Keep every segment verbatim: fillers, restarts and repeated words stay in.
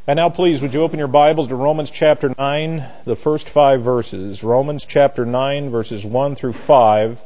And now please, would you open your Bibles to Romans chapter nine, the first five verses. Romans chapter nine, verses one through five.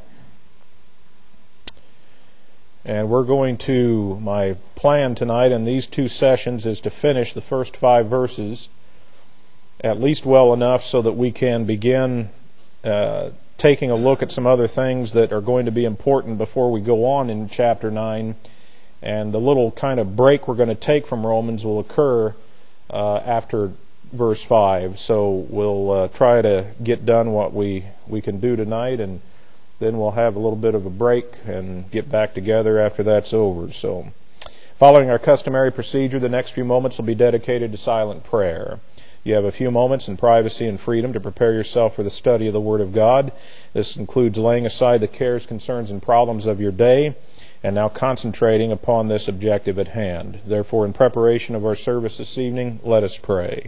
And we're going to, my plan tonight in these two sessions is to finish the first five verses at least well enough so that we can begin uh, taking a look at some other things that are going to be important before we go on in chapter nine. And the little kind of break we're going to take from Romans will occur uh, after verse five. So we'll uh, try to get done what we, we can do tonight, and then we'll have a little bit of a break and get back together after that's over. So, following our customary procedure, the next few moments will be dedicated to silent prayer. You have a few moments in privacy and freedom to prepare yourself for the study of the Word of God. This includes laying aside the cares, concerns, and problems of your day, and now concentrating upon this objective at hand. Therefore, in preparation of our service this evening, let us pray.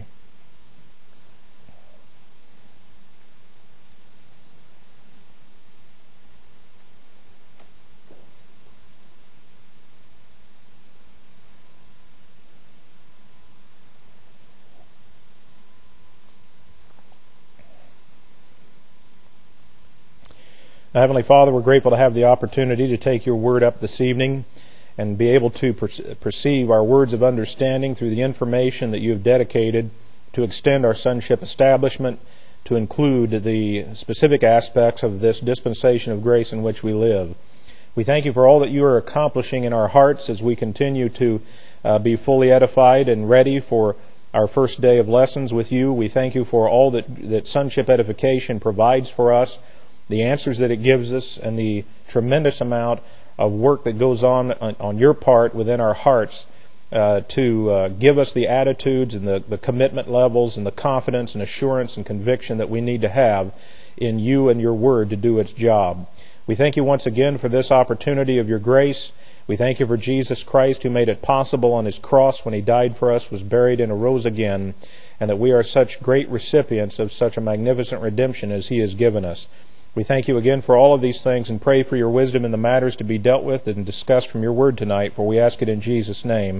Heavenly Father, we're grateful to have the opportunity to take your word up this evening and be able to perceive our words of understanding through the information that you have dedicated to extend our sonship establishment to include the specific aspects of this dispensation of grace in which we live. We thank you for all that you are accomplishing in our hearts as we continue to uh, be fully edified and ready for our first day of lessons with you. We thank you for all that, that sonship edification provides for us, the answers that it gives us, and the tremendous amount of work that goes on on, on your part within our hearts uh, to uh, give us the attitudes and the, the commitment levels and the confidence and assurance and conviction that we need to have in you and your word to do its job. We thank you once again for this opportunity of your grace. We thank you for Jesus Christ, who made it possible on his cross when he died for us, was buried, and arose again, and that we are such great recipients of such a magnificent redemption as he has given us. We thank you again for all of these things and pray for your wisdom in the matters to be dealt with and discussed from your word tonight, for we ask it in Jesus' name.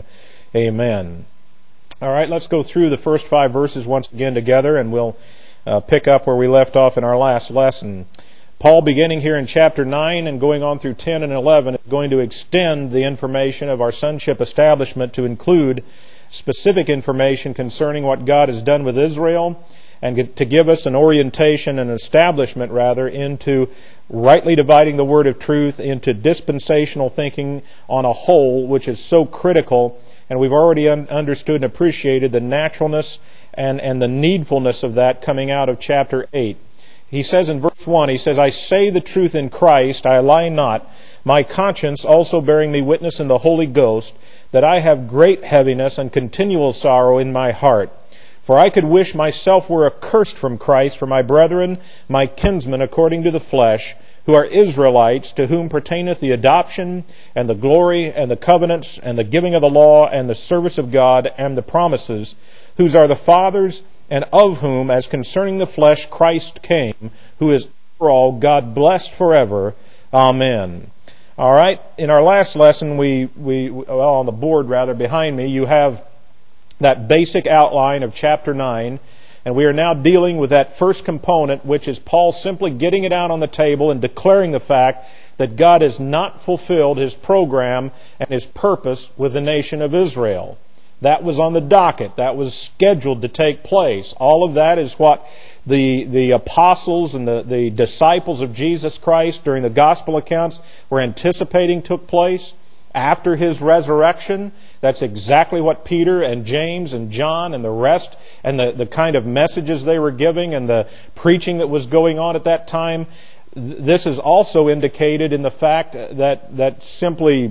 Amen. All right, let's go through the first five verses once again together, and we'll uh, pick up where we left off in our last lesson. Paul, beginning here in chapter nine and going on through ten and eleven, is going to extend the information of our sonship establishment to include specific information concerning what God has done with Israel, and to give us an orientation, an establishment rather, into rightly dividing the word of truth, into dispensational thinking on a whole, which is so critical. And we've already un- understood and appreciated the naturalness and, and the needfulness of that coming out of chapter eight. He says in verse one, he says, I say the truth in Christ, I lie not, my conscience also bearing me witness in the Holy Ghost, that I have great heaviness and continual sorrow in my heart. For I could wish myself were accursed from Christ for my brethren, my kinsmen according to the flesh, who are Israelites, to whom pertaineth the adoption, and the glory, and the covenants, and the giving of the law, and the service of God, and the promises, whose are the fathers, and of whom, as concerning the flesh, Christ came, who is over all, God blessed forever. Amen. All right, in our last lesson, we, we well, on the board rather, behind me, you have that basic outline of chapter nine, and we are now dealing with that first component, which is Paul simply getting it out on the table and declaring the fact that God has not fulfilled his program and his purpose with the nation of Israel. That was on the docket. That was scheduled to take place. All of that is what the, the apostles and the, the disciples of Jesus Christ during the gospel accounts were anticipating took place after his resurrection. That's exactly what Peter and James and John and the rest and the, the kind of messages they were giving and the preaching that was going on at that time. This is also indicated in the fact that, that simply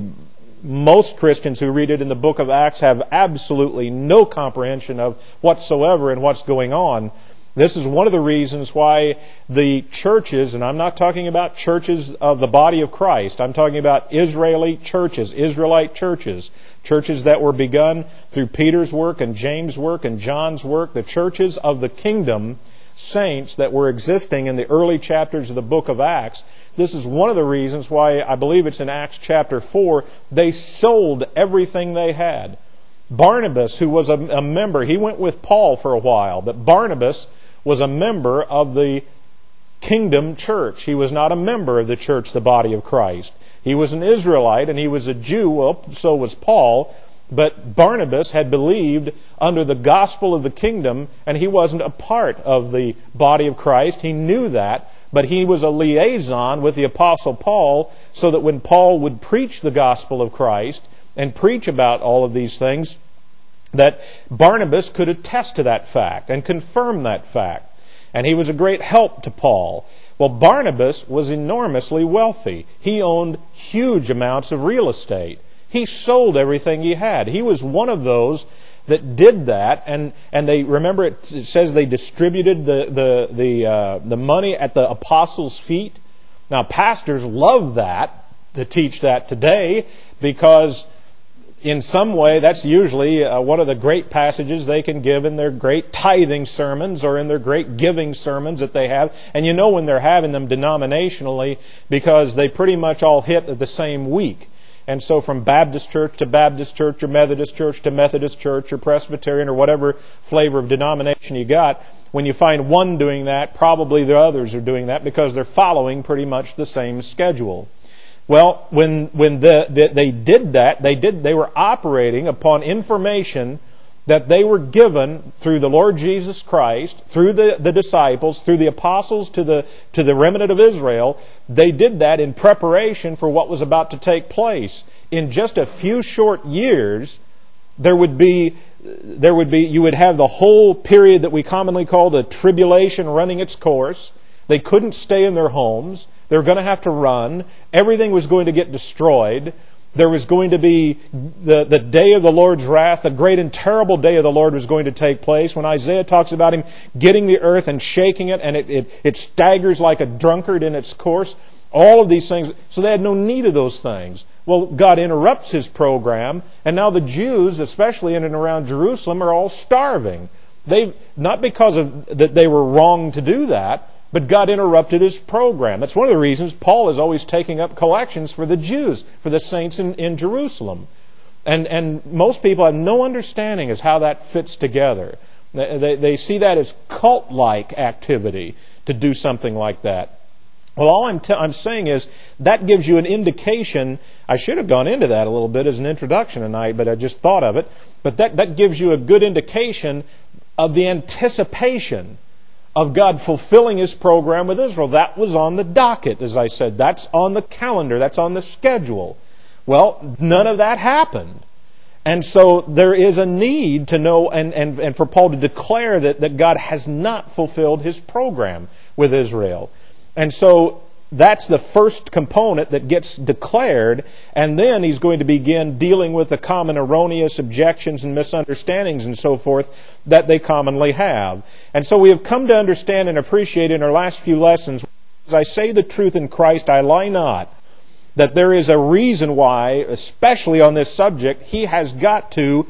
most Christians who read it in the book of Acts have absolutely no comprehension of whatsoever in what's going on. This is one of the reasons why the churches, and I'm not talking about churches of the body of Christ, I'm talking about Israeli churches, Israelite churches, churches that were begun through Peter's work and James' work and John's work, the churches of the kingdom saints that were existing in the early chapters of the book of Acts. This is one of the reasons why, I believe it's in Acts chapter four, they sold everything they had. Barnabas, who was a, a member, he went with Paul for a while, but Barnabas was a member of the kingdom church. He was not a member of the church, the body of Christ. He was an Israelite and he was a Jew, well, so was Paul, but Barnabas had believed under the gospel of the kingdom, and he wasn't a part of the body of Christ. He knew that, but he was a liaison with the Apostle Paul, so that when Paul would preach the gospel of Christ and preach about all of these things, that Barnabas could attest to that fact and confirm that fact. And he was a great help to Paul. Well, Barnabas was enormously wealthy. He owned huge amounts of real estate. He sold everything he had. He was one of those that did that, and, and they remember it, it says they distributed the the the uh, the money at the apostles' feet. Now, pastors love that, to teach that today, because in some way that's usually uh, one of the great passages they can give in their great tithing sermons or in their great giving sermons that they have. And you know when they're having them denominationally, because they pretty much all hit at the same week. And so from Baptist church to Baptist church or Methodist church to Methodist church or Presbyterian or whatever flavor of denomination you got, when you find one doing that, probably the others are doing that because they're following pretty much the same schedule. Well, when when the, the, they did that, they did they were operating upon information that they were given through the Lord Jesus Christ, through the, the disciples, through the apostles to the to the remnant of Israel. They did that in preparation for what was about to take place. In just a few short years, there would be there would be you would have the whole period that we commonly call the tribulation running its course. They couldn't stay in their homes. They were going to have to run. Everything was going to get destroyed. There was going to be the, the day of the Lord's wrath. The great and terrible day of the Lord was going to take place. When Isaiah talks about Him getting the earth and shaking it, and it, it, it staggers like a drunkard in its course. All of these things. So they had no need of those things. Well, God interrupts His program, and now the Jews, especially in and around Jerusalem, are all starving. They not because of that they were wrong to do that, but God interrupted His program. That's one of the reasons Paul is always taking up collections for the Jews, for the saints in, in Jerusalem. And and most people have no understanding as how that fits together. They, they, they see that as cult-like activity to do something like that. Well, all I'm, t- I'm saying is that gives you an indication. I should have gone into that a little bit as an introduction tonight, but I just thought of it. But that, that gives you a good indication of the anticipation of God fulfilling His program with Israel. That was on the docket, as I said. That's on the calendar. That's on the schedule. Well, none of that happened. And so there is a need to know, and, and, and for Paul to declare that, that God has not fulfilled His program with Israel. And so that's the first component that gets declared, and then he's going to begin dealing with the common erroneous objections and misunderstandings and so forth that they commonly have. And so we have come to understand and appreciate in our last few lessons, as I say the truth in Christ, I lie not, that there is a reason why, especially on this subject, he has got to,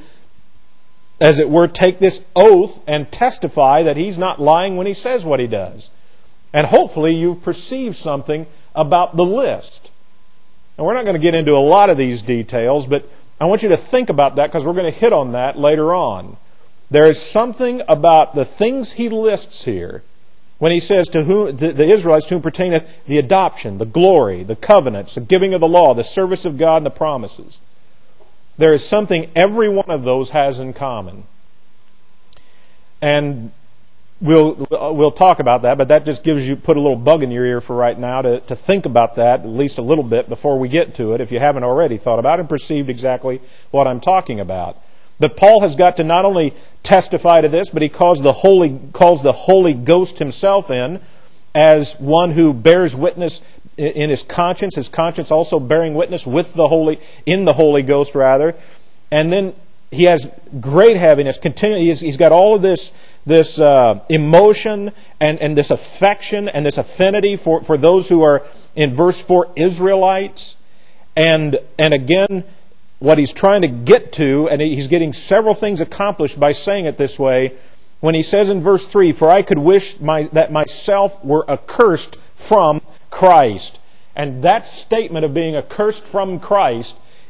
as it were, take this oath and testify that he's not lying when he says what he does. And hopefully you've perceived something about the list. And we're not going to get into a lot of these details, but I want you to think about that because we're going to hit on that later on. There is something about the things he lists here when he says to whom the Israelites to whom pertaineth the adoption, the glory, the covenants, the giving of the law, the service of God, and the promises. There is something every one of those has in common. And We'll we'll talk about that, but that just gives you put a little bug in your ear for right now to, to think about that at least a little bit before we get to it, if you haven't already thought about it and perceived exactly what I'm talking about. But Paul has got to not only testify to this, but he calls the Holy calls the Holy Ghost himself in as one who bears witness in his conscience, his conscience also bearing witness with the Holy in the Holy Ghost rather, and then he has great heaviness. Continue, he's, he's got all of this this uh, emotion and, and this affection and this affinity for, for those who are, in verse four, Israelites. And, and again, what he's trying to get to, and he's getting several things accomplished by saying it this way, when he says in verse three, "For I could wish my, that myself were accursed from Christ." And that statement of being accursed from Christ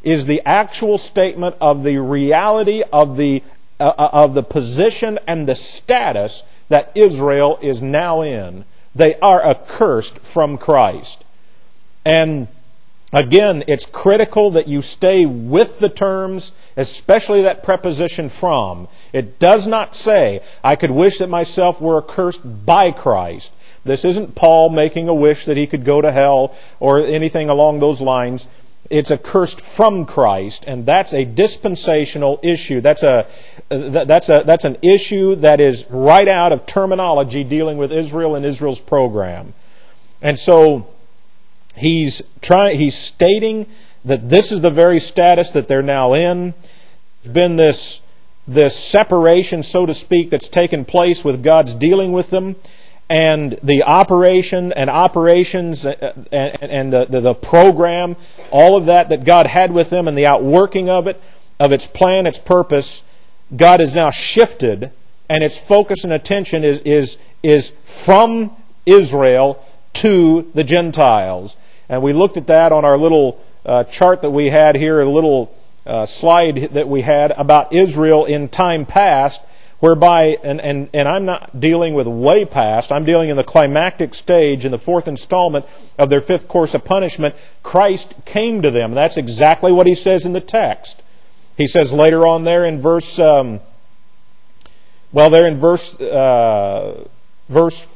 is the actual statement of the reality of the uh, of the position and the status that Israel is now in. They are accursed from Christ. And again, it's critical that you stay with the terms, especially that preposition from. It does not say, I could wish that myself were accursed by Christ. This isn't Paul making a wish that he could go to hell or anything along those lines. It's accursed from Christ, and that's a dispensational issue. That's a that's a that's an issue that is right out of terminology dealing with Israel and Israel's program. And so he's trying he's stating that this is the very status that they're now in. There's been this this separation, so to speak, that's taken place with God's dealing with them. And the operation and operations and, and the, the, the program, all of that that God had with them and the outworking of it, of its plan, its purpose, God has now shifted, and its focus and attention is, is, is from Israel to the Gentiles. And we looked at that on our little uh, chart that we had here, a little uh, slide that we had about Israel in time past, whereby, and, and, and I'm not dealing with way past, I'm dealing in the climactic stage, in the fourth installment of their fifth course of punishment. Christ came to them. That's exactly what he says in the text. He says later on there in verse, um, well, there in verse, uh, verse,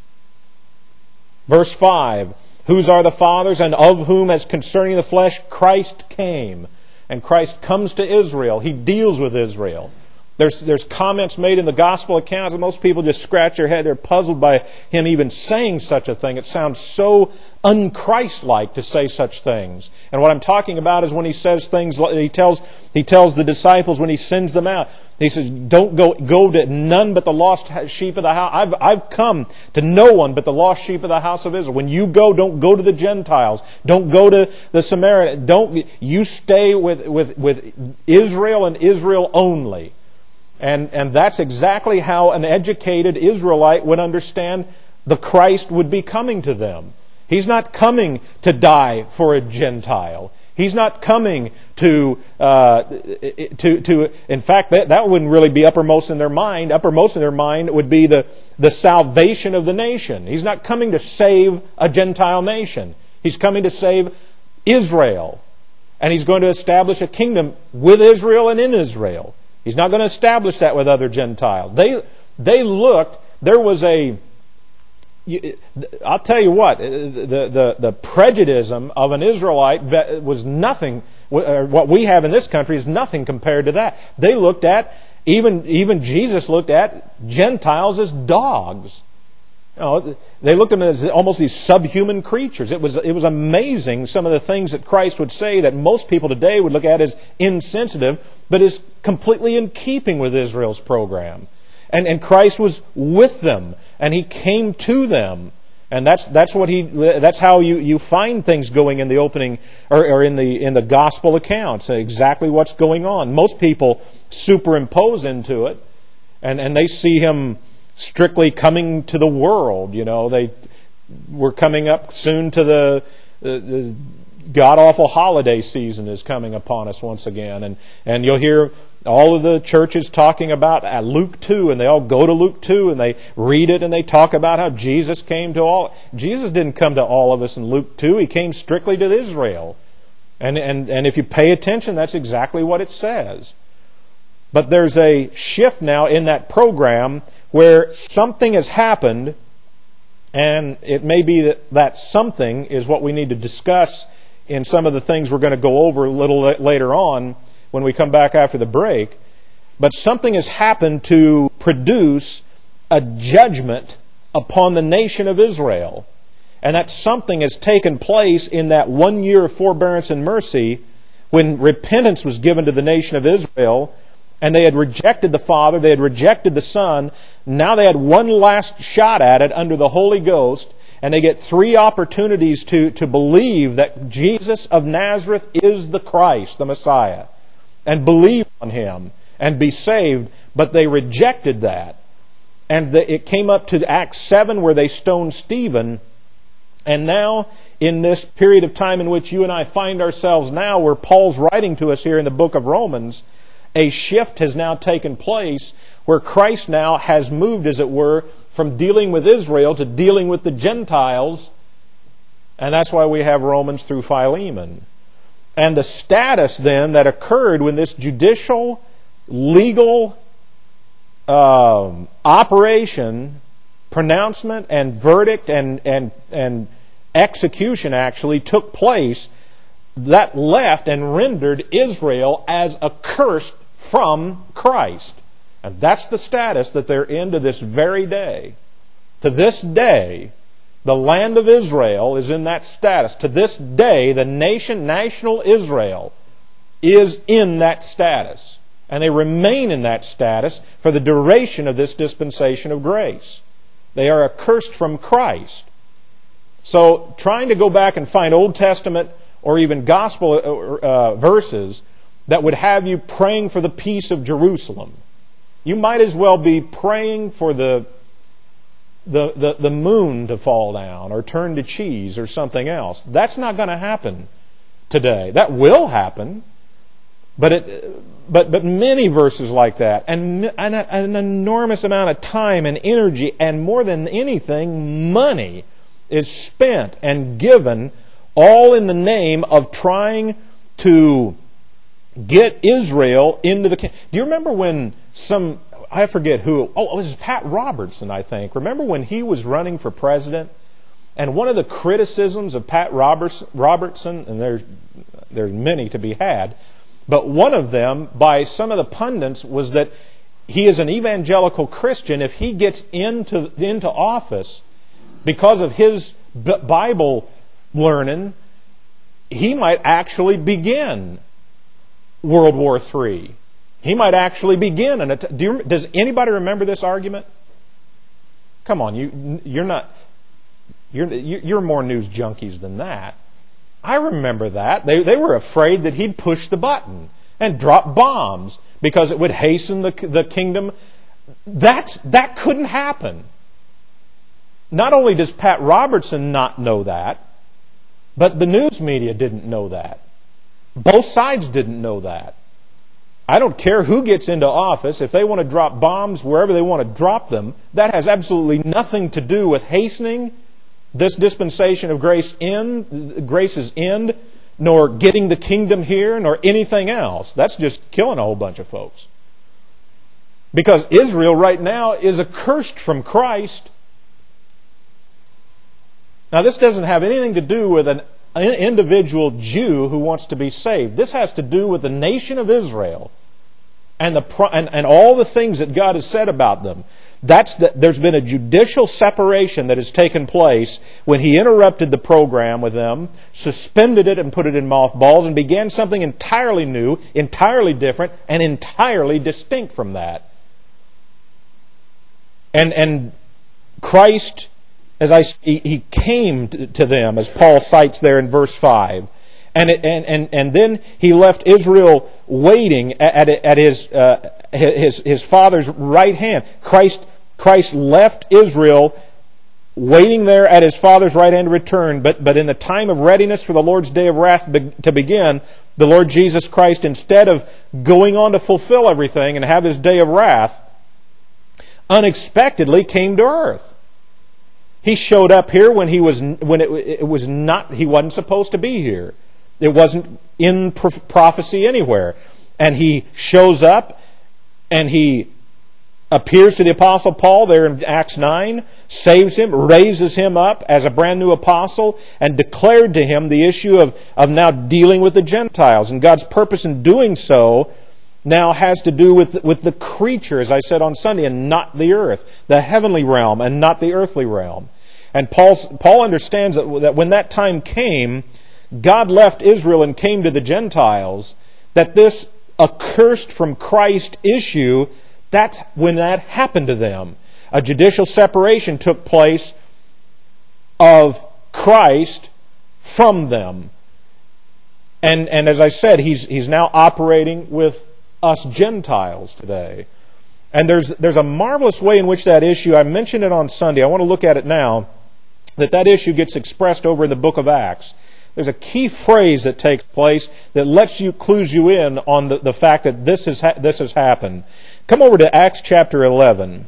verse five, whose are the fathers, and of whom, as concerning the flesh, Christ came. And Christ comes to Israel. He deals with Israel. There's, there's comments made in the gospel accounts, and most people just scratch their head. They're puzzled by him even saying such a thing. It sounds so un-Christ-like to say such things. And what I'm talking about is when he says things, he tells he tells the disciples when he sends them out. He says, "Don't go go to none but the lost sheep of the house. I've I've come to no one but the lost sheep of the house of Israel. When you go, don't go to the Gentiles. Don't go to the Samaritan. Don't you stay with with with Israel and Israel only." And and that's exactly how an educated Israelite would understand the Christ would be coming to them. He's not coming to die for a Gentile. He's not coming to, uh, to, to. In fact, that, that wouldn't really be uppermost in their mind. Uppermost in their mind would be the, the salvation of the nation. He's not coming to save a Gentile nation. He's coming to save Israel. And He's going to establish a kingdom with Israel and in Israel. He's not going to establish that with other Gentiles. They they looked, there was a, I'll tell you what, the, the, the prejudice of an Israelite was nothing, what we have in this country is nothing compared to that. They looked at, even, even Jesus looked at Gentiles as dogs. You know, they looked at them as almost these subhuman creatures. It was it was amazing some of the things that Christ would say that most people today would look at as insensitive, but is completely in keeping with Israel's program. And and Christ was with them, and He came to them, and that's that's what he that's how you, you find things going in the opening or, or in the in the gospel accounts. Exactly what's going on. Most people superimpose into it, and and they see Him strictly coming to the world. You know, they we're coming up soon to the, the, the god-awful holiday season is coming upon us once again. And, and you'll hear all of the churches talking about uh, Luke two, and they all go to Luke two, and they read it, and they talk about how Jesus came to all. Jesus didn't come to all of us in Luke two. He came strictly to Israel. And, and, and if you pay attention, that's exactly what it says. But there's a shift now in that program where something has happened, and it may be that that something is what we need to discuss in some of the things we're going to go over a little later on when we come back after the break. But something has happened to produce a judgment upon the nation of Israel. And that something has taken place in that one year of forbearance and mercy when repentance was given to the nation of Israel. And they had rejected the Father, they had rejected the Son. Now they had one last shot at it under the Holy Ghost. And they get three opportunities to, to believe that Jesus of Nazareth is the Christ, the Messiah. And believe on Him and be saved. But they rejected that. And the, it came up to Acts seven where they stoned Stephen. And now, in this period of time in which you and I find ourselves now, where Paul's writing to us here in the book of Romans, a shift has now taken place where Christ now has moved, as it were, from dealing with Israel to dealing with the Gentiles. And that's why we have Romans through Philemon. And the status then that occurred when this judicial, legal um, operation, pronouncement and verdict and, and, and execution actually took place, that left and rendered Israel as accursed from Christ. And that's the status that they're in to this very day. To this day, the land of Israel is in that status. To this day, the nation, national Israel, is in that status. And they remain in that status for the duration of this dispensation of grace. They are accursed from Christ. So, trying to go back and find Old Testament or even gospel uh, verses that would have you praying for the peace of Jerusalem, you might as well be praying for the The, the, the moon to fall down or turn to cheese or something else. That's not going to happen today. That will happen. But it, but but many verses like that, and, and a, an enormous amount of time and energy, and more than anything, money is spent and given, all in the name of trying to get Israel into the... Do you remember when some... I forget who, oh, it was Pat Robertson, I think. Remember when he was running for president? And one of the criticisms of Pat Robertson, and there's, there's many to be had, but one of them by some of the pundits was that he is an evangelical Christian. If he gets into, into office, because of his Bible learning, he might actually begin World War Three. He might actually begin an attack. Do you, does anybody remember this argument? Come on, you, you're not. You're, you're more news junkies than that. I remember that. They, they were afraid that he'd push the button and drop bombs because it would hasten the, the kingdom. That's, that couldn't happen. Not only does Pat Robertson not know that, but the news media didn't know that. Both sides didn't know that. I don't care who gets into office. If they want to drop bombs wherever they want to drop them, that has absolutely nothing to do with hastening this dispensation of grace end, grace's end, nor getting the kingdom here, nor anything else. That's just killing a whole bunch of folks. Because Israel right now is accursed from Christ. Now, this doesn't have anything to do with an individual Jew who wants to be saved. This has to do with the nation of Israel and the and, and all the things that God has said about them. That's the, there's been a judicial separation that has taken place when He interrupted the program with them, suspended it and put it in mothballs, and began something entirely new, entirely different, and entirely distinct from that. And and Christ, as I he, he came to them, as Paul cites there in verse five. And, it, and and and then He left Israel waiting at at his uh, his his Father's right hand. Christ Christ left Israel waiting there at His Father's right hand to return. But but in the time of readiness for the Lord's day of wrath to begin, the Lord Jesus Christ, instead of going on to fulfill everything and have His day of wrath, unexpectedly came to earth. He showed up here when he was when it, it was not he wasn't supposed to be here. It wasn't in prophecy anywhere. And He shows up and He appears to the Apostle Paul there in Acts nine, saves him, raises him up as a brand new apostle, and declared to him the issue of, of now dealing with the Gentiles. And God's purpose in doing so now has to do with, with the creature, as I said on Sunday, and not the earth, the heavenly realm and not the earthly realm. And Paul's, Paul understands that, that when that time came, God left Israel and came to the Gentiles, that this accursed from Christ issue, that's when that happened to them. A judicial separation took place of Christ from them. And, and as I said, he's, he's now operating with us Gentiles today. And there's, there's a marvelous way in which that issue, I mentioned it on Sunday, I want to look at it now. that that issue gets expressed over in the book of Acts. There's a key phrase that takes place that lets you, clues you in on the, the fact that this has, ha- this has happened. Come over to Acts chapter eleven.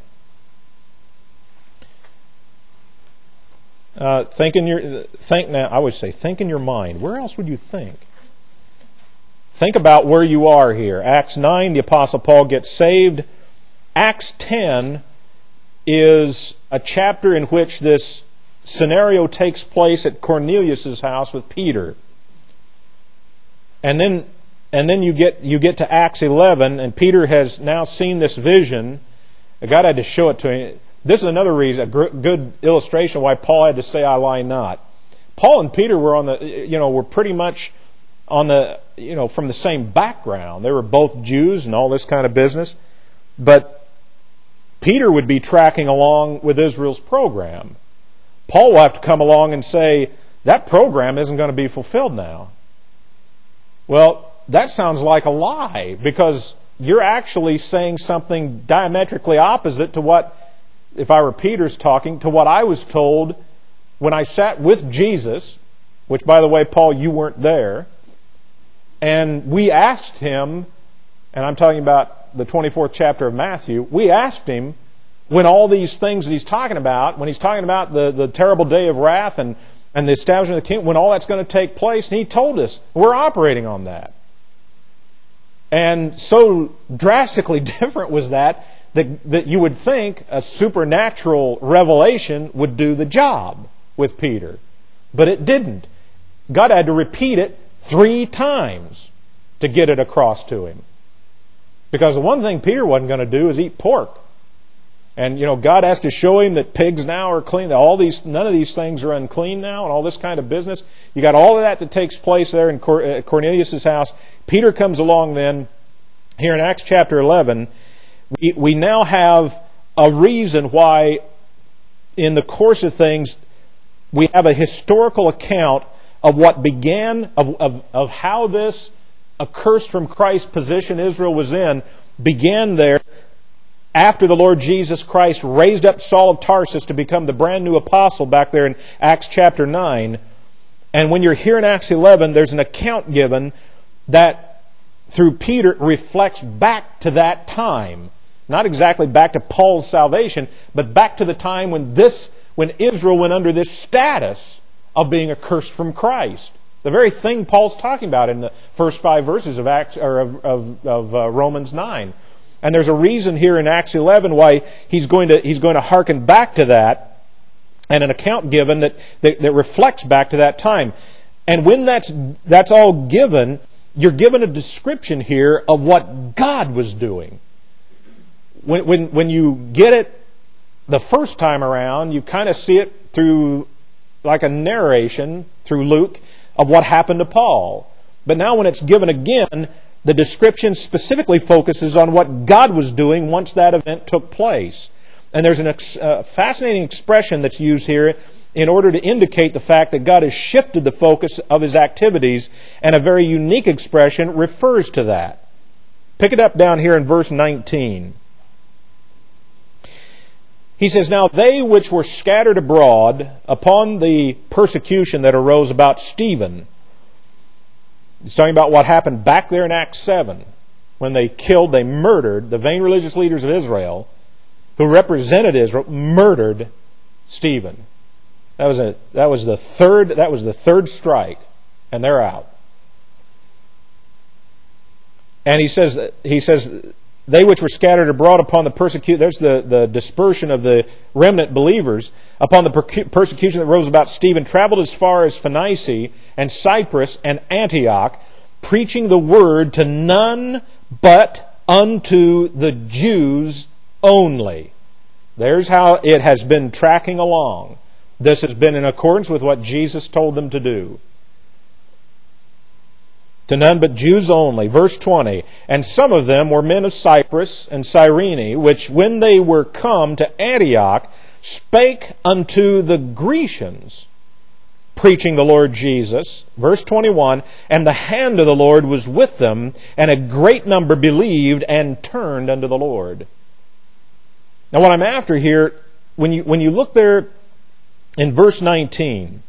Uh, think in your, think now, I would say, think in your mind. Where else would you think? Think about where you are here. Acts nine, the Apostle Paul gets saved. Acts ten is a chapter in which this scenario takes place at Cornelius' house with Peter. And then and then you get you get to Acts eleven, and Peter has now seen this vision. God had to show it to him. This is another reason, a good illustration why Paul had to say, "I lie not." Paul and Peter were on the, you know, were pretty much on the, you know, from the same background. They were both Jews and all this kind of business. But Peter would be tracking along with Israel's program. Paul will have to come along and say, that program isn't going to be fulfilled now. Well, that sounds like a lie, because you're actually saying something diametrically opposite to what, if I were Peter's talking, to what I was told when I sat with Jesus, which, by the way, Paul, you weren't there, and we asked him, and I'm talking about the twenty-fourth chapter of Matthew, we asked him, when all these things that he's talking about, when he's talking about the, the terrible day of wrath and, and the establishment of the kingdom, when all that's going to take place, and he told us, we're operating on that. And so drastically different was that, that, that you would think a supernatural revelation would do the job with Peter. But it didn't. God had to repeat it three times to get it across to him. Because the one thing Peter wasn't going to do is eat pork. And, you know, God has to show him that pigs now are clean. That all these, none of these things are unclean now, and all this kind of business. You got all of that that takes place there in Cornelius' house. Peter comes along then, here in Acts chapter eleven. We, we now have a reason why, in the course of things, we have a historical account of what began, of, of, of how this accursed from Christ position Israel was in, began there after the Lord Jesus Christ raised up Saul of Tarsus to become the brand new apostle back there in Acts chapter nine. And when you're here in Acts eleven, there's an account given that, through Peter, reflects back to that time. Not exactly back to Paul's salvation, but back to the time when this, when Israel went under this status of being accursed from Christ. The very thing Paul's talking about in the first five verses of Acts or of, of, of uh, Romans nine. And there's a reason here in Acts eleven why he's going to he's going to hearken back to that, and an account given that, that, that reflects back to that time. And when that's that's all given, you're given a description here of what God was doing. When when when you get it the first time around, you kind of see it through like a narration through Luke of what happened to Paul. But now when it's given again, the description specifically focuses on what God was doing once that event took place. And there's a ex- uh, fascinating expression that's used here in order to indicate the fact that God has shifted the focus of His activities, and a very unique expression refers to that. Pick it up down here in verse nineteen. He says, "Now they which were scattered abroad upon the persecution that arose about Stephen," he's talking about what happened back there in Acts seven, when they killed, they murdered the vain religious leaders of Israel, who represented Israel, murdered Stephen. That was a that was the third that was the third strike, and they're out. And he says he says they which were scattered abroad upon the persecution, there's the, the dispersion of the remnant believers, upon the per- persecution that rose about Stephen, traveled as far as Phoenicia and Cyprus and Antioch, preaching the word to none but unto the Jews only. There's how it has been tracking along. This has been in accordance with what Jesus told them to do. To none but Jews only. Verse twenty, "And some of them were men of Cyprus and Cyrene, which when they were come to Antioch, spake unto the Grecians, preaching the Lord Jesus." Verse twenty-one, "And the hand of the Lord was with them, and a great number believed and turned unto the Lord." Now what I'm after here, when you when you look there in verse nineteen,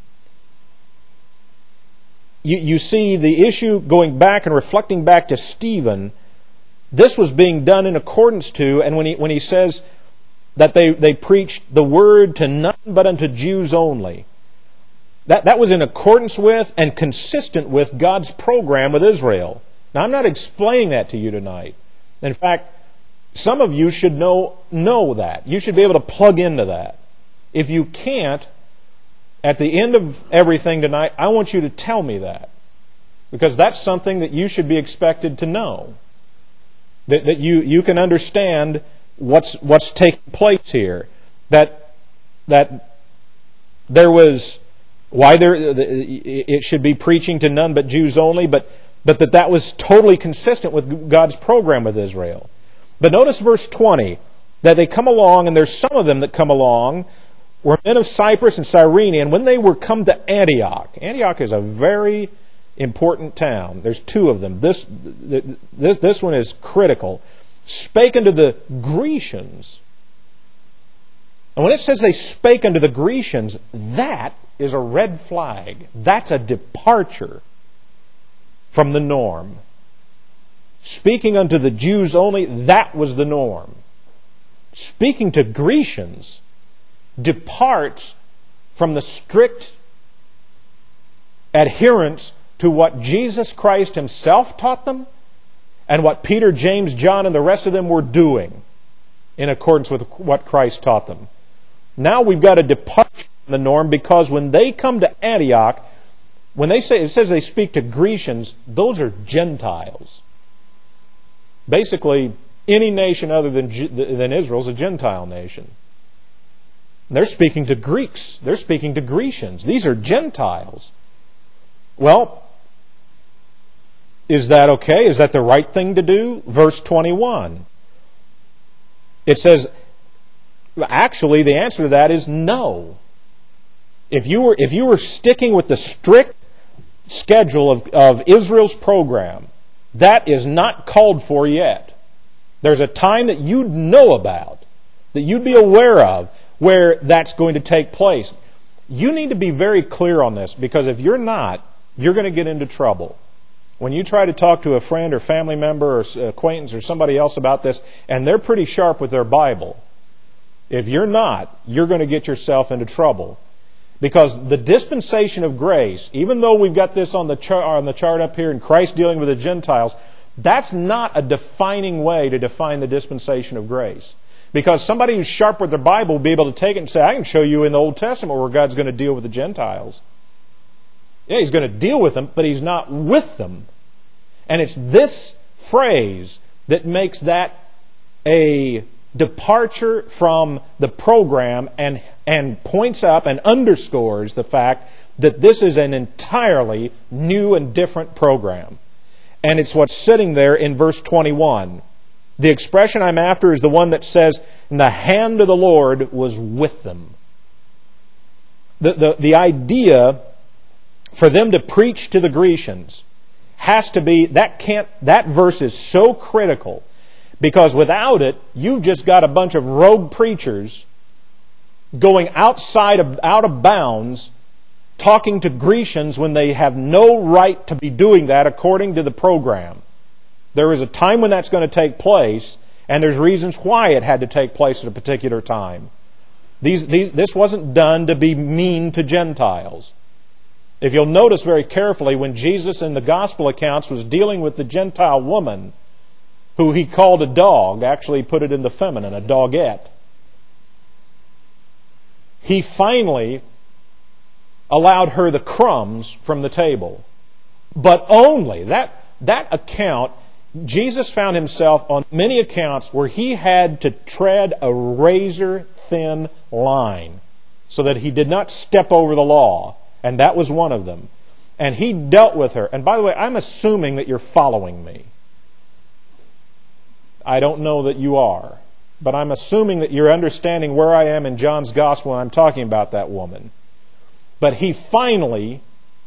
you, you see the issue going back and reflecting back to Stephen. This was being done in accordance to, and when he, when he says that they, they preached the word to none but unto Jews only, that, that was in accordance with and consistent with God's program with Israel. Now, I'm not explaining that to you tonight. In fact, some of you should know, know that. You should be able to plug into that. If you can't, at the end of everything tonight, I want you to tell me that. Because that's something that you should be expected to know. That, that you, you can understand what's, what's taking place here. That, that there was, why there, it should be preaching to none but Jews only, but, but that that was totally consistent with God's program with Israel. But notice verse twenty, that they come along, and there's some of them that come along, were men of Cyprus and Cyrene, and when they were come to Antioch, Antioch is a very important town. There's two of them. This, this, this one is critical. Spake unto the Grecians. And when it says they spake unto the Grecians, that is a red flag. That's a departure from the norm. Speaking unto the Jews only, that was the norm. Speaking to Grecians departs from the strict adherence to what Jesus Christ Himself taught them and what Peter, James, John, and the rest of them were doing in accordance with what Christ taught them. Now we've got a departure from the norm, because when they come to Antioch, when they say, it says they speak to Grecians, those are Gentiles. Basically, any nation other than, than Israel is a Gentile nation. They're speaking to Greeks. They're speaking to Grecians. These are Gentiles. Well, is that okay? Is that the right thing to do? Verse twenty-one. It says, actually, the answer to that is no. If you were, if you were sticking with the strict schedule of, of Israel's program, that is not called for yet. There's a time that you'd know about, that you'd be aware of, where that's going to take place. You need to be very clear on this, because if you're not, you're going to get into trouble. When you try to talk to a friend or family member or acquaintance or somebody else about this, and they're pretty sharp with their Bible, if you're not, you're going to get yourself into trouble. Because the dispensation of grace, even though we've got this on the chart, on the chart up here, and Christ dealing with the Gentiles, that's not a defining way to define the dispensation of grace. Because somebody who's sharp with their Bible will be able to take it and say, I can show you in the Old Testament where God's going to deal with the Gentiles. Yeah, He's going to deal with them, but He's not with them. And it's this phrase that makes that a departure from the program, and, and points up and underscores the fact that this is an entirely new and different program. And it's what's sitting there in verse twenty-one. The expression I'm after is the one that says, and the hand of the Lord was with them. The, the, the idea for them to preach to the Grecians has to be, that can't, that verse is so critical, because without it, you've just got a bunch of rogue preachers going outside of, out of bounds, talking to Grecians when they have no right to be doing that according to the program. There is a time when that's going to take place, and there's reasons why it had to take place at a particular time. These, these, this wasn't done to be mean to Gentiles. If you'll notice very carefully, when Jesus in the gospel accounts was dealing with the Gentile woman, who He called a dog, actually He put it in the feminine, a dogette, He finally allowed her the crumbs from the table. But only, that, that account, Jesus found Himself on many accounts where He had to tread a razor-thin line so that He did not step over the law. And that was one of them. And He dealt with her. And by the way, I'm assuming that you're following me. I don't know that you are. But I'm assuming that you're understanding where I am in John's Gospel when I'm talking about that woman. But He finally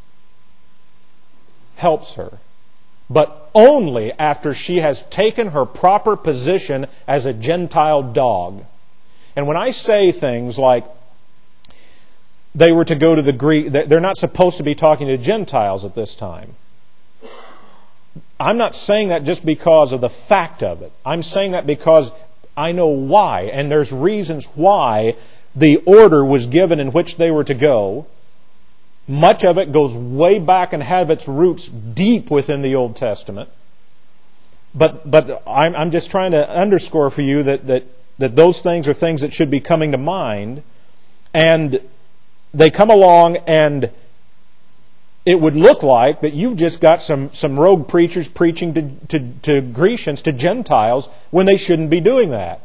helps her. But only after she has taken her proper position as a Gentile dog. And when I say things like, they were to go to the Greek. They're not supposed to be talking to Gentiles at this time. I'm not saying that just because of the fact of it. I'm saying that because I know why, and there's reasons why the order was given in which they were to go. Much of it goes way back and have its roots deep within the Old Testament. But but I'm, I'm just trying to underscore for you that, that, that those things are things that should be coming to mind. And they come along, and it would look like that you've just got some, some rogue preachers preaching to, to, to Grecians, to Gentiles, when they shouldn't be doing that.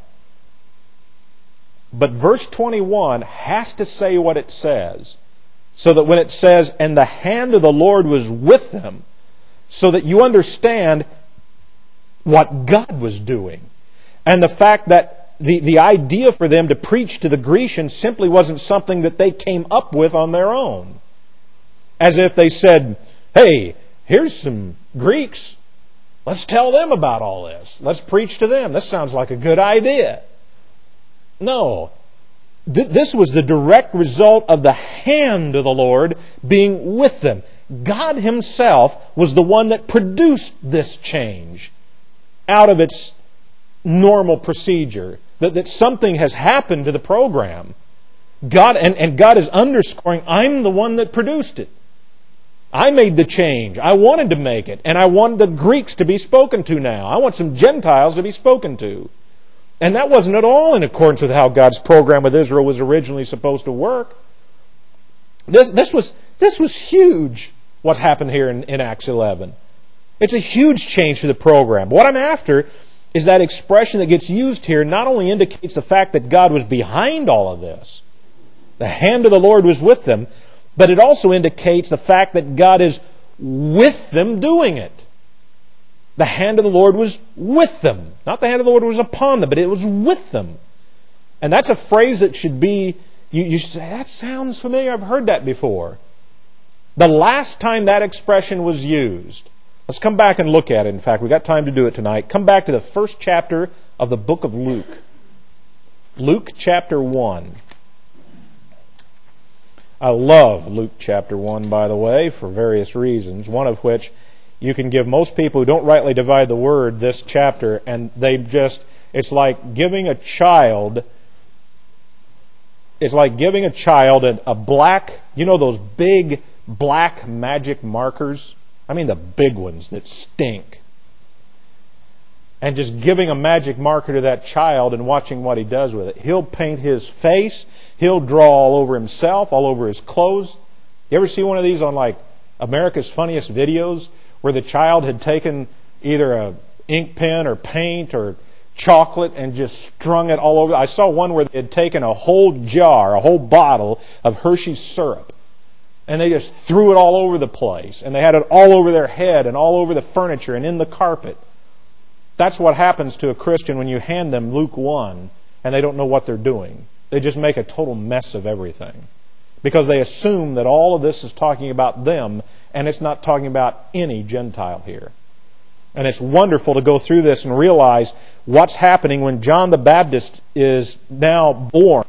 But verse twenty-one has to say what it says, so that when it says, and the hand of the Lord was with them, so that you understand what God was doing. And the fact that the, the idea for them to preach to the Grecians simply wasn't something that they came up with on their own. As if they said, hey, here's some Greeks. Let's tell them about all this. Let's preach to them. This sounds like a good idea. No. Th- this was the direct result of the hand of the Lord being with them. God Himself was the one that produced this change out of its normal procedure. That, that something has happened to the program. God and, and God is underscoring, I'm the one that produced it. I made the change. I wanted to make it. And I wanted the Greeks to be spoken to now. I want some Gentiles to be spoken to. And that wasn't at all in accordance with how God's program with Israel was originally supposed to work. This, this, was, this was huge, what's happened here in, in Acts eleven. It's a huge change to the program. But what I'm after is that expression that gets used here not only indicates the fact that God was behind all of this, the hand of the Lord was with them, but it also indicates the fact that God is with them doing it. The hand of the Lord was with them. Not the hand of the Lord was upon them, but it was with them. And that's a phrase that should be, you, you should say, that sounds familiar. I've heard that before. The last time that expression was used, let's come back and look at it. In fact, we've got time to do it tonight. Come back to the first chapter of the book of Luke. Luke chapter one. I love Luke chapter one, by the way, for various reasons, one of which you can give most people who don't rightly divide the word this chapter, and they just, it's like giving a child, it's like giving a child a, a black, you know those big black magic markers? I mean the big ones that stink. And just giving a magic marker to that child and watching what he does with it. He'll paint his face. He'll draw all over himself, all over his clothes. You ever see one of these on like America's Funniest Videos where the child had taken either a ink pen or paint or chocolate and just strung it all over? I saw one where they had taken a whole jar, a whole bottle of Hershey's syrup, and they just threw it all over the place. And they had it all over their head and all over the furniture and in the carpet. That's what happens to a Christian when you hand them Luke one and they don't know what they're doing. They just make a total mess of everything. Because they assume that all of this is talking about them and it's not talking about any Gentile here. And it's wonderful to go through this and realize what's happening when John the Baptist is now born.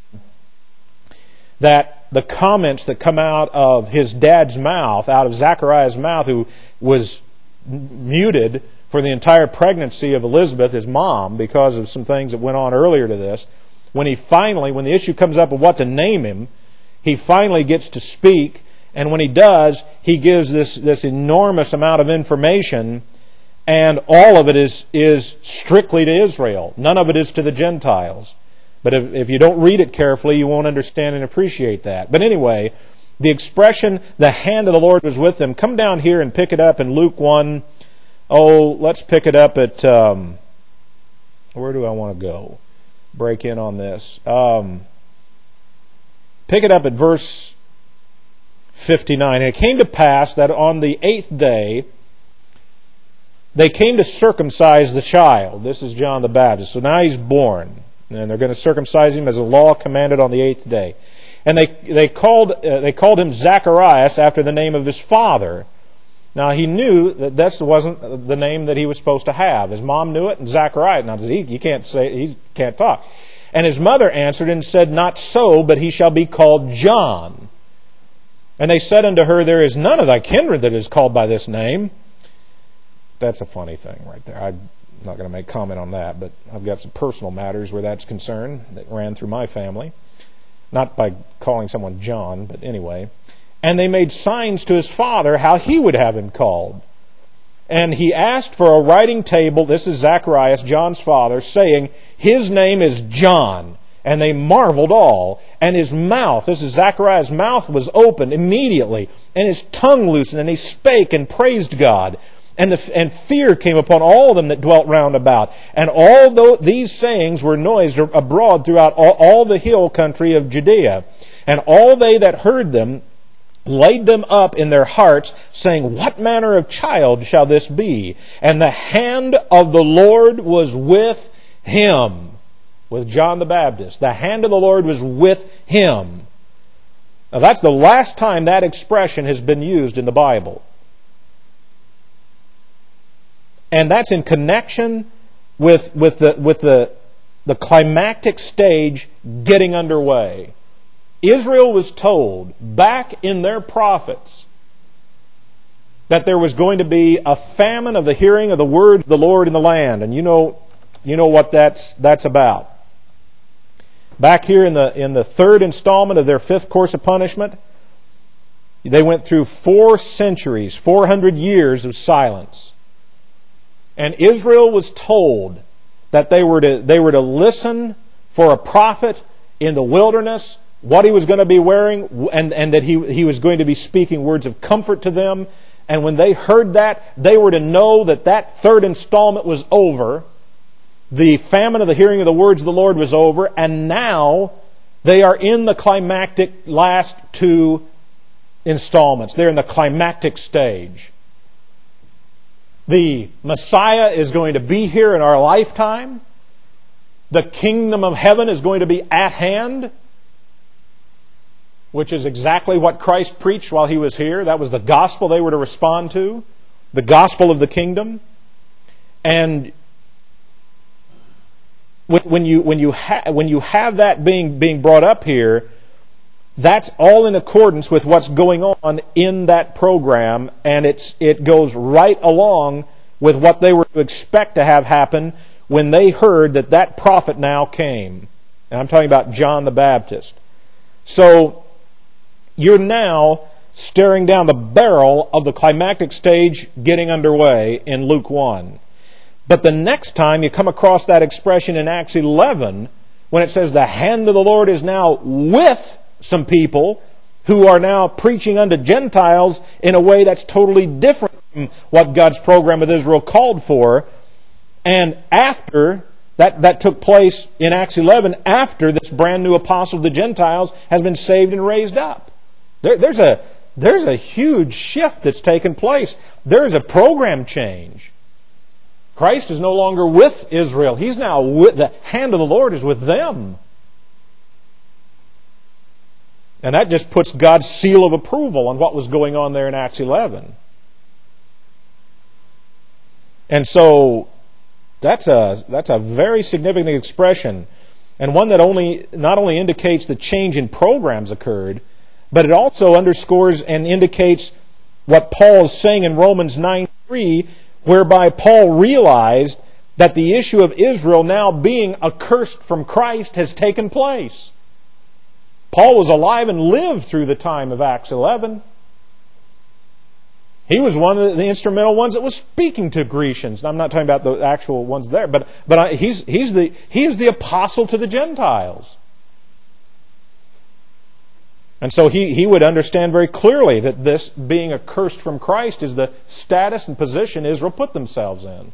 That the comments that come out of his dad's mouth, out of Zachariah's mouth, who was muted for the entire pregnancy of Elizabeth, his mom, because of some things that went on earlier to this, when he finally, when the issue comes up of what to name him, he finally gets to speak, and when he does, he gives this, this enormous amount of information, and all of it is, is strictly to Israel. None of it is to the Gentiles. But if, if you don't read it carefully, you won't understand and appreciate that. But anyway, the expression, the hand of the Lord was with them, come down here and pick it up in Luke one. Oh, let's pick it up at, um, where do I want to go? Break in on this. Um, pick it up at verse fifty-nine. And it came to pass that on the eighth day, they came to circumcise the child. This is John the Baptist. So now he's born. And they're going to circumcise him as the law commanded on the eighth day. And they, they, called, uh, they called him Zacharias after the name of his father. Now, he knew that this wasn't the name that he was supposed to have. His mom knew it, and Zachariah. Now, he, he can't say, he can't talk. And his mother answered and said, not so, but he shall be called John. And they said unto her, There is none of thy kindred that is called by this name. That's a funny thing right there. I'm not going to make comment on that, but I've got some personal matters where that's concerned that ran through my family. Not by calling someone John, but anyway. And they made signs to his father how he would have him called. And he asked for a writing table, this is Zacharias, John's father, saying, His name is John. And they marveled all. And his mouth, this is Zacharias' mouth, was opened immediately. And his tongue loosened, and he spake and praised God. And, the, and fear came upon all of them that dwelt round about. And all the, these sayings were noised abroad throughout all, all the hill country of Judea. And all they that heard them laid them up in their hearts, saying, What manner of child shall this be? And the hand of the Lord was with him. With John the Baptist. The hand of the Lord was with him. Now that's the last time that expression has been used in the Bible. And that's in connection with, with, the, with the, the climactic stage getting underway. Israel was told back in their prophets that there was going to be a famine of the hearing of the word of the Lord in the land. And you know, you know what that's, that's about. Back here in the, in the third installment of their fifth course of punishment, they went through four centuries, four hundred years of silence. And Israel was told that they were to, they were to listen for a prophet in the wilderness, what he was going to be wearing, and, and that he, he was going to be speaking words of comfort to them. And when they heard that, they were to know that that third installment was over. The famine of the hearing of the words of the Lord was over, and now they are in the climactic last two installments. They're in the climactic stage. The Messiah is going to be here in our lifetime. The kingdom of heaven is going to be at hand, which is exactly what Christ preached while He was here. That was the gospel they were to respond to, the gospel of the kingdom. And When you when you ha- when you have that being being brought up here, that's all in accordance with what's going on in that program, and it's it goes right along with what they were to expect to have happen when they heard that that prophet now came. And I'm talking about John the Baptist. So you're now staring down the barrel of the climactic stage getting underway in Luke one. But the next time you come across that expression in Acts eleven, when it says the hand of the Lord is now with some people who are now preaching unto Gentiles in a way that's totally different from what God's program with Israel called for. And after that, that took place in Acts eleven, after this brand new apostle of the Gentiles has been saved and raised up. There, there's a there's a huge shift that's taken place. There's a program change. Christ is no longer with Israel. He's now with, the hand of the Lord is with them. And that just puts God's seal of approval on what was going on there in Acts eleven. And so that's a that's a very significant expression, and one that only not only indicates the change in programs occurred, but it also underscores and indicates what Paul is saying in Romans nine three, whereby Paul realized that the issue of Israel now being accursed from Christ has taken place. Paul was alive and lived through the time of Acts eleven. He was one of the instrumental ones that was speaking to Grecians. I'm not talking about the actual ones there, but but he's he's the he is the apostle to the Gentiles. And so he, he would understand very clearly that this being accursed from Christ is the status and position Israel put themselves in.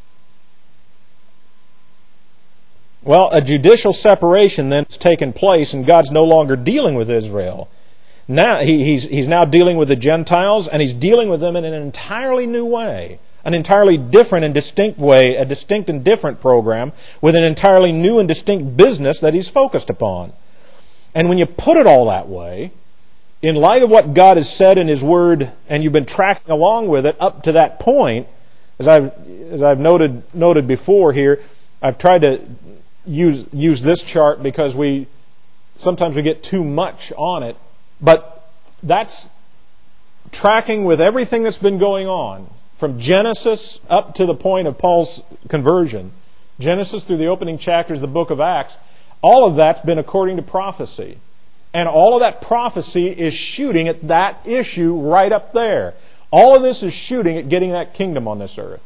Well, a judicial separation then has taken place, and God's no longer dealing with Israel. Now he, he's, he's now dealing with the Gentiles, and He's dealing with them in an entirely new way. An entirely different and distinct way, a distinct and different program, with an entirely new and distinct business that He's focused upon. And when you put it all that way, in light of what God has said in His Word, and you've been tracking along with it up to that point, as I've as I've noted noted before here, I've tried to use use this chart because we sometimes we get too much on it. But that's tracking with everything that's been going on from Genesis up to the point of Paul's conversion. Genesis through the opening chapters of the book of Acts. All of that's been according to prophecy. And all of that prophecy is shooting at that issue right up there. All of this is shooting at getting that kingdom on this earth.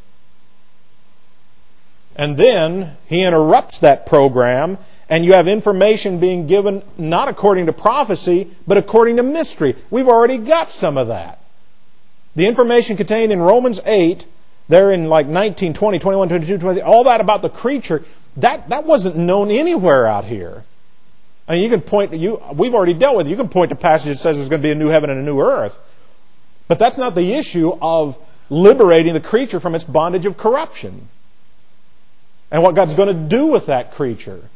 And then he interrupts that program, and you have information being given not according to prophecy, but according to mystery. We've already got some of that. The information contained in Romans eight, there in like nineteen, twenty, twenty-one, twenty-two, twenty-three, all that about the creature, that, that wasn't known anywhere out here. I mean, you can point to, you, we've already dealt with it. You can point to passages that says there's going to be a new heaven and a new earth. But that's not the issue of liberating the creature from its bondage of corruption. And what God's going to do with that creature.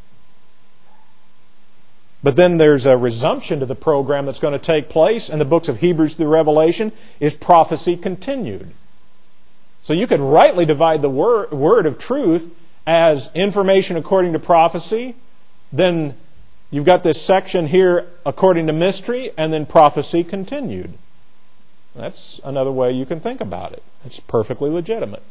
But then there's a resumption to the program that's going to take place in the books of Hebrews through Revelation, is prophecy continued. So you could rightly divide the word, word of truth as information according to prophecy, then you've got this section here according to mystery, and then prophecy continued. That's another way you can think about it. It's perfectly legitimate.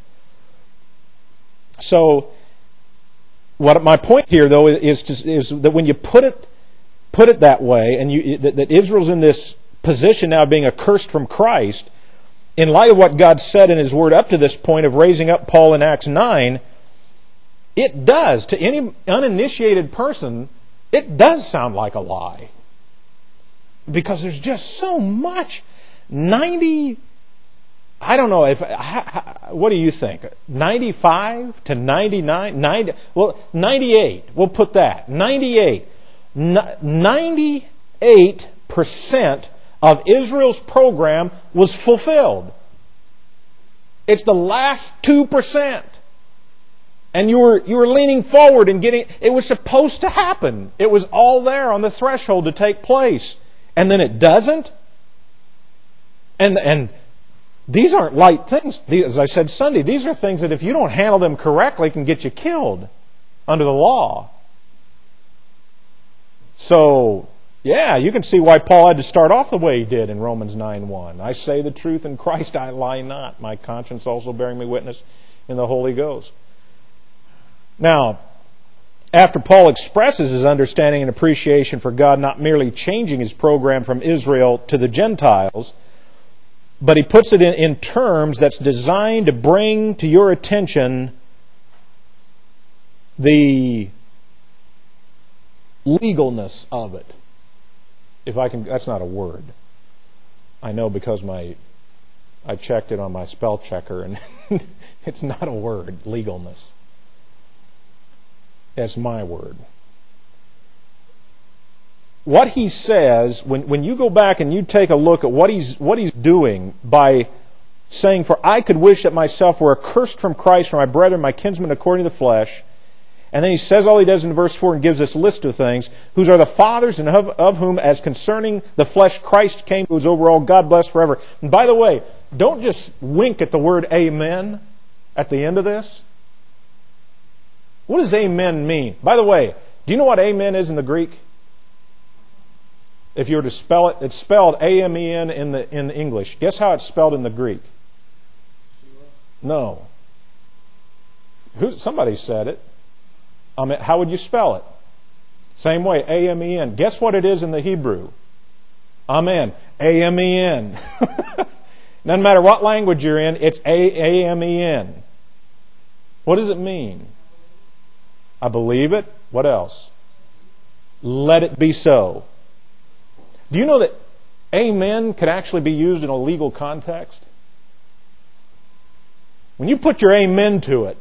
So, what my point here, though, is to, is that when you put it put it that way, and you, that, that Israel's in this position now of being accursed from Christ, in light of what God said in His Word up to this point of raising up Paul in Acts nine, it does, to any uninitiated person, it does sound like a lie. Because there's just so much. ninety, I don't know, if what do you think? ninety-five to ninety-nine? ninety, well, ninety-eight, we'll put that. ninety-eight. ninety-eight percent of Israel's program was fulfilled. It's the last two percent. And you were, you were leaning forward and getting, it was supposed to happen. It was all there on the threshold to take place. And then it doesn't. And, and these aren't light things. These, as I said Sunday, these are things that if you don't handle them correctly can get you killed under the law. So, yeah, you can see why Paul had to start off the way he did in Romans nine one. I say the truth in Christ, I lie not. My conscience also bearing me witness in the Holy Ghost. Now, after Paul expresses his understanding and appreciation for God not merely changing His program from Israel to the Gentiles, but he puts it in, in terms that's designed to bring to your attention the legalness of it. If I can, that's not a word. I know because my I checked it on my spell checker and it's not a word, legalness. It's my word. What he says, when, when you go back and you take a look at what he's what he's doing by saying, "For I could wish that myself were accursed from Christ for my brethren, my kinsmen according to the flesh." And then he says all he does in verse four and gives this list of things, "whose are the fathers, and of, of whom, as concerning the flesh, Christ came, who is over all, God blessed forever." And by the way, don't just wink at the word amen at the end of this. What does amen mean? By the way, do you know what amen is in the Greek? If you were to spell it, it's spelled A M E N in the in English. Guess how it's spelled in the Greek? No. Who, somebody said it. I mean, how would you spell it? Same way, A M E N. Guess what it is in the Hebrew? Amen. A M E N. Doesn't matter what language you're in, it's A M E N. What does it mean? I believe it. What else? Let it be so. Do you know that amen could actually be used in a legal context? When you put your amen to it,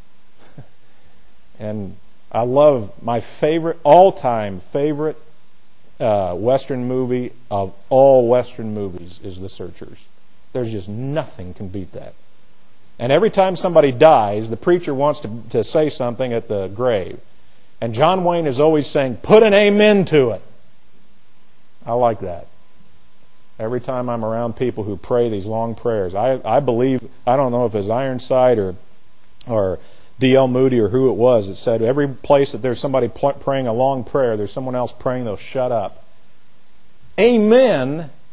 and I love my favorite, all-time favorite uh, Western movie of all Western movies is The Searchers. There's just nothing can beat that. And every time somebody dies, the preacher wants to, to say something at the grave. And John Wayne is always saying, "Put an amen to it." I like that. Every time I'm around people who pray these long prayers, I, I believe, I don't know if it's Ironside or or D L Moody or who it was that said every place that there's somebody praying a long prayer, there's someone else praying, they'll shut up. Amen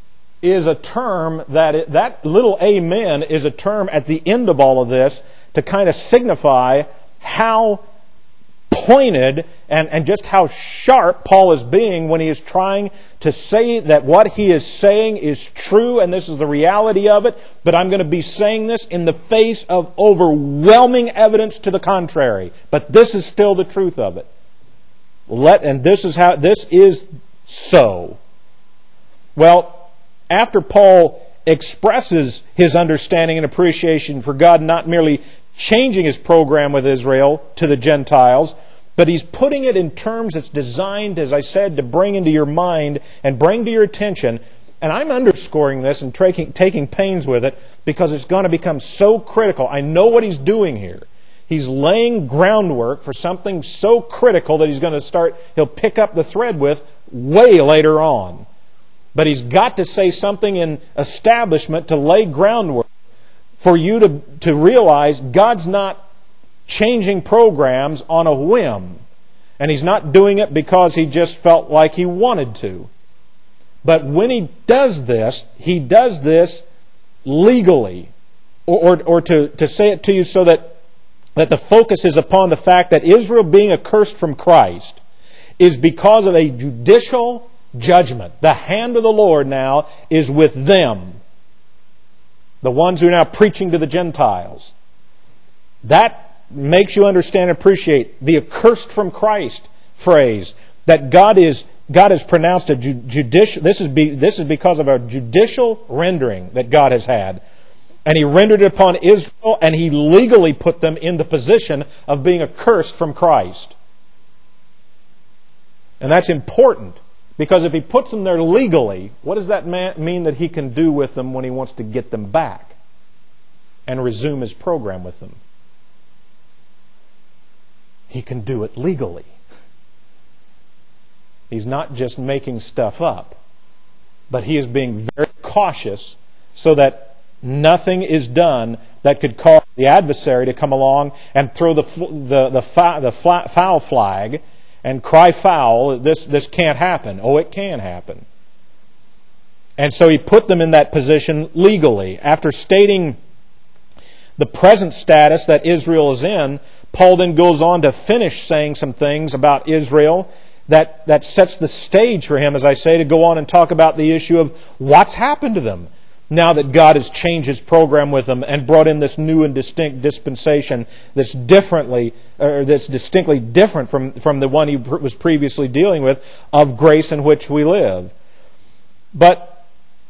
is a term that, it, that little amen is a term at the end of all of this to kind of signify how pointed and, and just how sharp Paul is being when he is trying to say that what he is saying is true and this is the reality of it, but I'm going to be saying this in the face of overwhelming evidence to the contrary. But this is still the truth of it. Let and this is how this is so. Well, after Paul expresses his understanding and appreciation for God not merely changing his program with Israel to the Gentiles, but he's putting it in terms that's designed, as I said, to bring into your mind and bring to your attention. And I'm underscoring this and taking, taking pains with it because it's going to become so critical. I know what he's doing here. He's laying groundwork for something so critical that he's going to start, he'll pick up the thread with way later on. But he's got to say something in establishment to lay groundwork for you to, to realize God's not changing programs on a whim. And He's not doing it because He just felt like He wanted to. But when He does this, He does this legally. Or, or, or to, to say it to you so that that the focus is upon the fact that Israel being accursed from Christ is because of a judicial judgment. The hand of the Lord now is with them. The ones who are now preaching to the Gentiles. That makes you understand and appreciate the accursed from Christ phrase. That God is God has pronounced a judicial, this is, be, this is because of a judicial rendering that God has had. And He rendered it upon Israel, and He legally put them in the position of being accursed from Christ. And that's important, because if He puts them there legally, what does that mean that He can do with them when He wants to get them back and resume His program with them? He can do it legally. He's not just making stuff up, but He is being very cautious so that nothing is done that could cause the adversary to come along and throw the the the, foul, the foul flag and cry foul. This this can't happen. Oh, it can happen. And so He put them in that position legally. After stating the present status that Israel is in, Paul then goes on to finish saying some things about Israel that, that sets the stage for him, as I say, to go on and talk about the issue of what's happened to them now that God has changed His program with them and brought in this new and distinct dispensation that's differently, or that's distinctly different from, from the one He was previously dealing with, of grace in which we live. But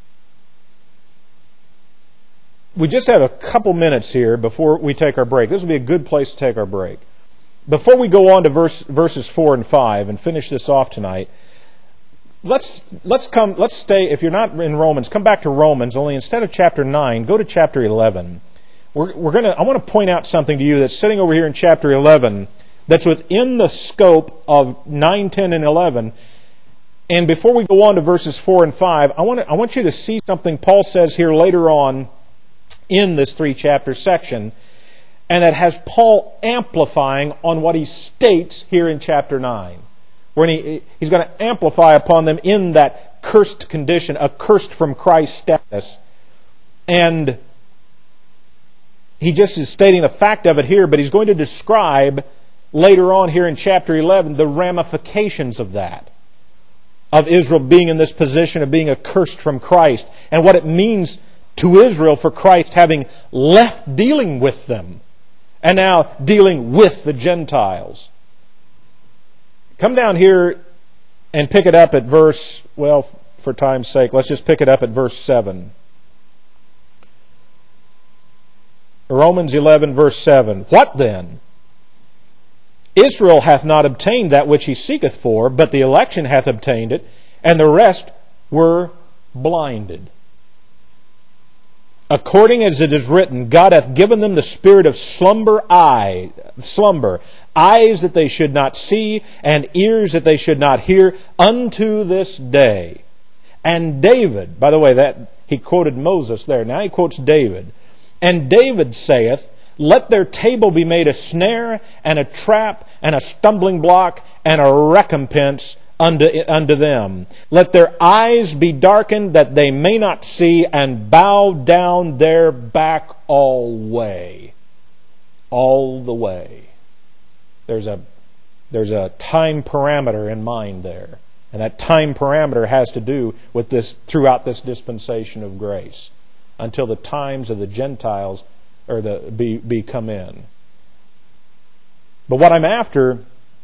we just have a couple minutes here before we take our break. This would be a good place to take our break. Before we go on to verse, verses four and five and finish this off tonight, Let's let's come. Let's stay. If you're not in Romans, come back to Romans. Only instead of chapter nine, go to chapter eleven. We're we're gonna. I want to point out something to you that's sitting over here in chapter eleven. That's within the scope of nine, ten, and eleven. And before we go on to verses four and five, I want to, I want you to see something Paul says here later on in this three chapter section, and that has Paul amplifying on what he states here in chapter nine. When he, he's going to amplify upon them in that cursed condition, accursed from Christ's status. And he just is stating the fact of it here, but he's going to describe later on here in chapter eleven the ramifications of that. Of Israel being in this position of being accursed from Christ. And what it means to Israel for Christ having left dealing with them. And now dealing with the Gentiles. Come down here and pick it up at verse, well, for time's sake, let's just pick it up at verse seven. Romans eleven, verse seven. What then? Israel hath not obtained that which he seeketh for, but the election hath obtained it, and the rest were blinded. According as it is written, God hath given them the spirit of slumber, eye, slumber, eyes that they should not see, and ears that they should not hear, unto this day. And David, by the way, that he quoted Moses there. Now he quotes David. And David saith, let their table be made a snare, and a trap, and a stumbling block, and a recompense unto, unto them. Let their eyes be darkened that they may not see, and bow down their back alway. All the way. There's a, there's a time parameter in mind there. And that time parameter has to do with this throughout this dispensation of grace, until the times of the Gentiles or the be, be come in. But what I'm after,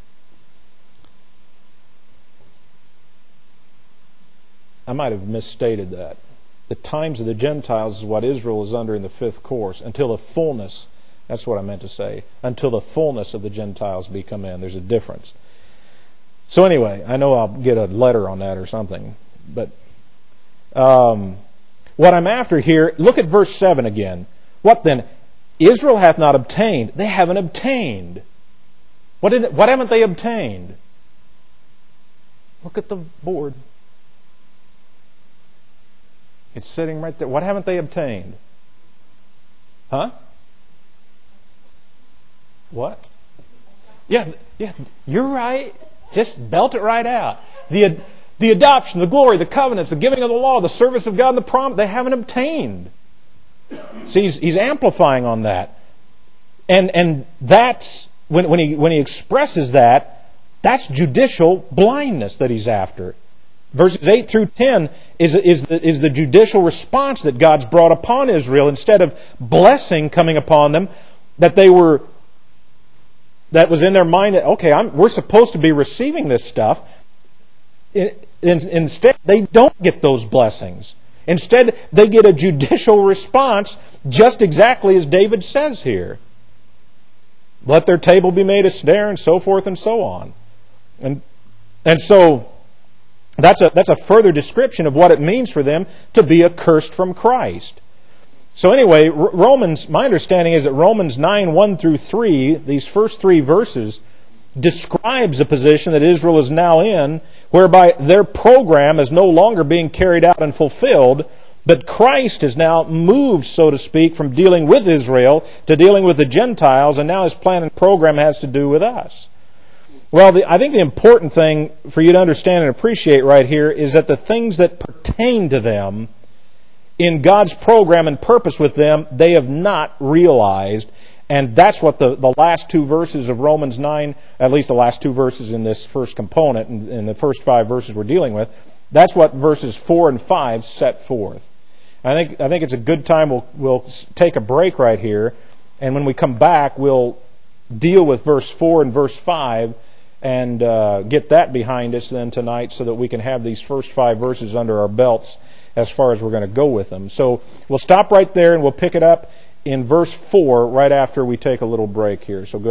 I might have misstated that. The times of the Gentiles is what Israel is under in the fifth course, until the fullness, that's what I meant to say, until the fullness of the Gentiles be come in. There's a difference. So anyway, I know I'll get a letter on that or something. But um, what I'm after here, look at verse seven again. What then? Israel hath not obtained. They haven't obtained. What, did, what haven't they obtained? Look at the board. It's sitting right there. What haven't they obtained? Huh? What? Yeah, yeah, you're right. Just belt it right out. The, the adoption, the glory, the covenants, the giving of the law, the service of God, and the promise, they haven't obtained. See, he's, he's amplifying on that. And and that's, when, when he when he expresses that, that's judicial blindness that he's after. Verses eight through ten is, is, the, is the judicial response that God's brought upon Israel. Instead of blessing coming upon them, that they were... that was in their mind that, okay, I'm, we're supposed to be receiving this stuff. In, in, instead, they don't get those blessings. Instead, they get a judicial response just exactly as David says here. Let their table be made a snare, and so forth and so on. And, and so, that's a, that's a further description of what it means for them to be accursed from Christ. So anyway, Romans, my understanding is that Romans nine, one through three, these first three verses, describes a position that Israel is now in, whereby their program is no longer being carried out and fulfilled, but Christ has now moved, so to speak, from dealing with Israel to dealing with the Gentiles, and now His plan and program has to do with us. Well, the, I think the important thing for you to understand and appreciate right here is that the things that pertain to them in God's program and purpose with them, they have not realized. And that's what the, the last two verses of Romans nine, at least the last two verses in this first component, and in, in the first five verses we're dealing with, that's what verses four and five set forth. I think I think it's a good time we'll, we'll take a break right here, and when we come back, we'll deal with verse four and verse five and uh, get that behind us then tonight so that we can have these first five verses under our belts as far as we're going to go with them. So we'll stop right there and we'll pick it up in verse four right after we take a little break here. So go